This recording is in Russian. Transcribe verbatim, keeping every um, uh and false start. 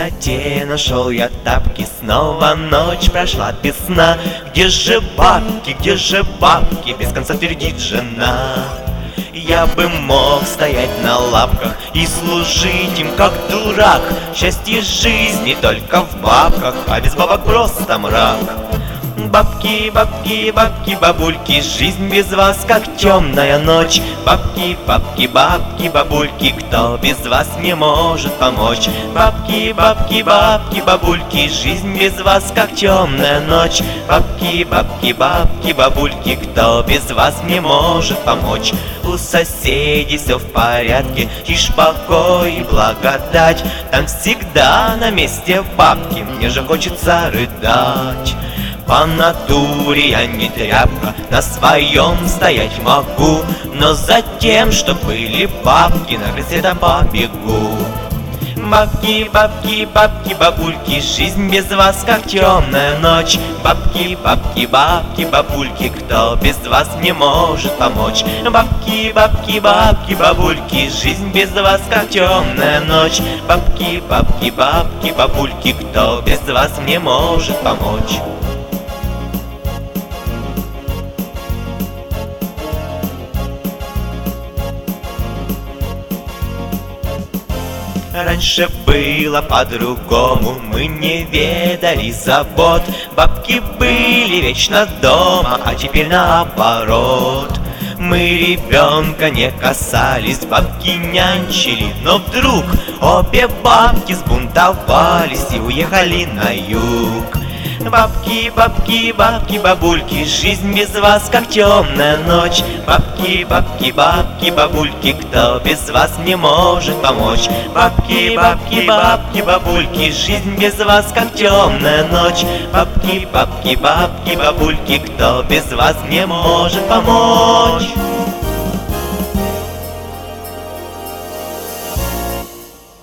темноте нашел я тапки, снова ночь прошла без сна. Где же бабки, где же бабки, без конца твердит жена. Я бы мог стоять на лапках и служить им как дурак. Счастье жизни только в бабках, а без бабок просто мрак. Бабки, бабки, бабки, бабульки, жизнь без вас как темная ночь. Бабки, бабки, бабки, бабульки, кто без вас не может помочь? Бабки, бабки, бабки, бабульки, жизнь без вас как темная ночь. Бабки, бабки, бабки, бабульки, кто без вас не может помочь? У соседей все в порядке, тишь, покой и благодать. Там всегда на месте бабки, мне же хочется рыдать. По натуре я не тряпка, на своем стоять могу, но за тем, что были бабки, на крысе там побегу. Бабки, бабки, бабки, бабульки, жизнь без вас как темная ночь. Бабки, бабки, бабки, бабульки, кто без вас не может помочь? Бабки, бабки, бабки, бабульки, жизнь без вас как темная ночь. Бабки, бабки, бабки, бабульки, кто без вас не может помочь? Раньше было по-другому, мы не ведали забот. Бабки были вечно дома, а теперь наоборот. Мы ребенка не касались, бабки нянчили, но вдруг обе бабки сбунтовались и уехали на юг. Бабки, бабки, бабки, бабульки, жизнь без вас как темная ночь. Бабки, бабки, бабки, бабульки, кто без вас не может помочь? Бабки, бабки, бабки, бабульки, жизнь без вас как темная ночь. Бабки, бабки, бабки, бабульки, кто без вас не может помочь?